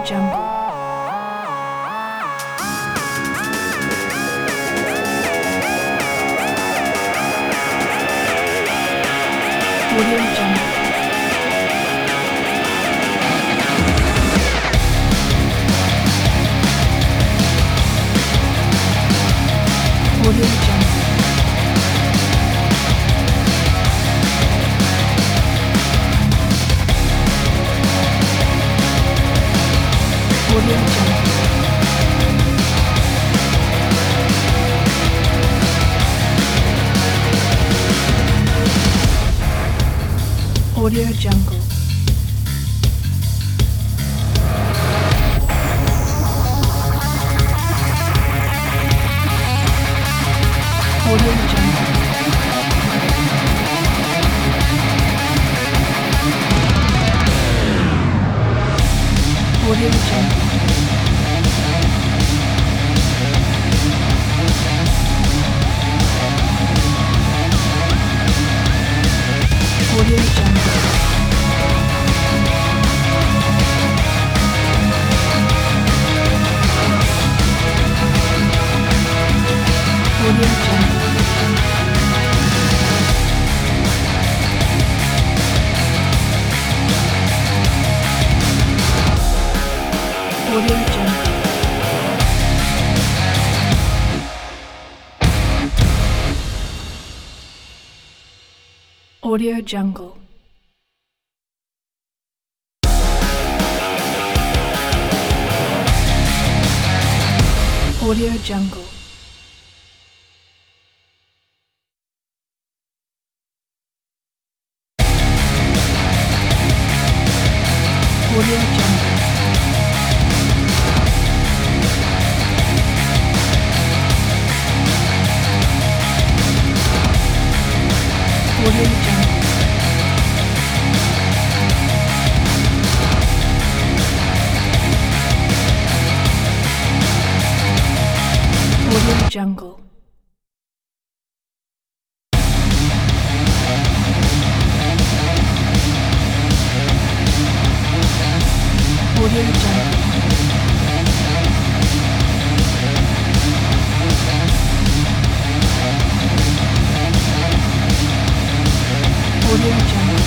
Jungle. Audio Jungle. Audio Jungle. Audio Jungle. Audio Jungle. Audio Jungle. Audio Jungle. Audio Jungle. Audio Jungle. Audio Jungle. Audio Jungle. Audio Jungle. Audio Jungle. Audio Jungle. Audio Jungle. Audio Jungle. Audio Jungle.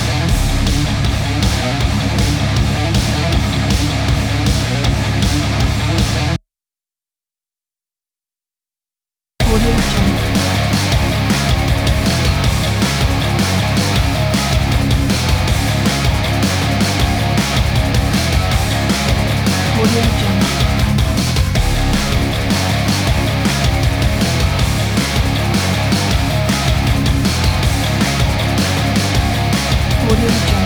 Audio Jungle. Audio Jungle. Audio Jungle.